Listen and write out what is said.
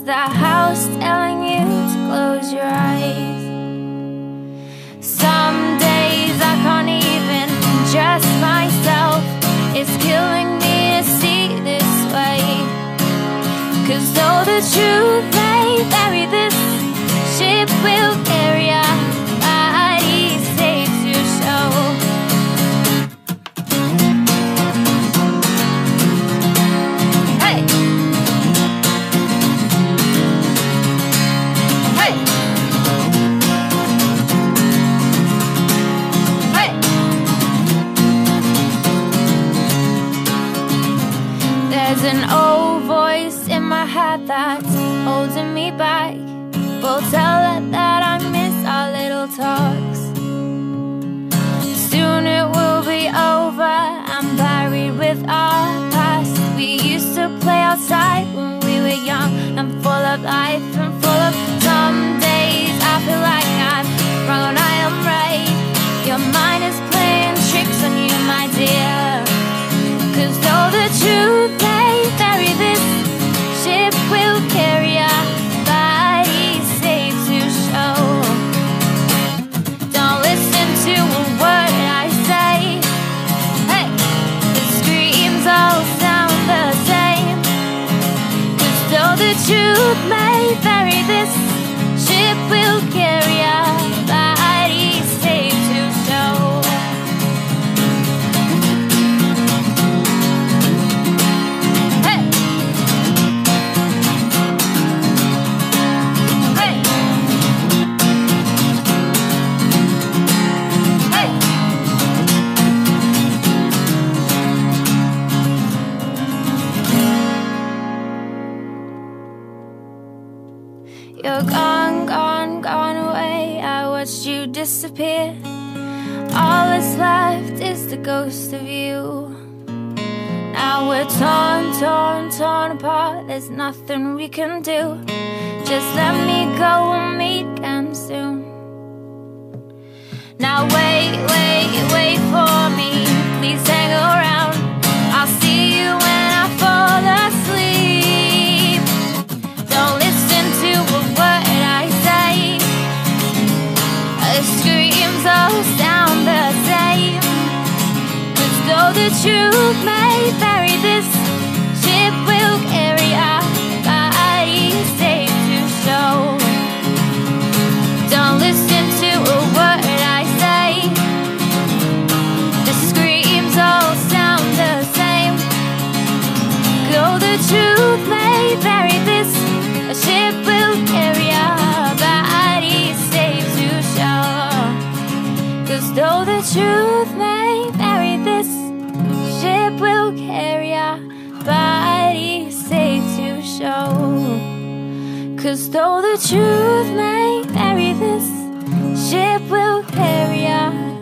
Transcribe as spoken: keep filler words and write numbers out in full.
the house telling you to close your eyes. Some days I can't even trust myself. It's killing me to see this way. Cause though the truth may vary, this ship will carry our bodies safe to show. Hey! Hey! Hey! There's an old voice in my head that's holding me back. We'll tell it that I miss our little talks. Soon it will be over, I'm buried with our past. We used to play outside when we were young and full of life and full of some days I feel like I'm wrong and I am right. Your mind is playing tricks on you, my dear. Cause though the truth may vary, this ship will carry our bodies safe to show. Don't listen to a word I say. Hey, the screams all sound the same. Cause though the truth may vary, this ship will carry our bodies safe to show. Hey! Hey! Hey! You're gone, gone, gone away. I watched you disappear. All that's left is the ghost of you. Now we're torn, torn, torn apart. There's nothing we can do. Just let me go, we'll meet again soon. Now wait, wait, wait for me. Please hang around. I'll see you when I fall asleep. Don't listen to a word I say. The screams all sound the same. Cause though the truth may vary, this ship will carry our bodies safe to show. Don't listen to a word I say. The screams all sound the same. Though the truth may vary, this ship will carry our bodies safe to show. Cause though the truth may vary, this ship will carry our bodies safe to show. Cause though the truth may vary, this ship will carry our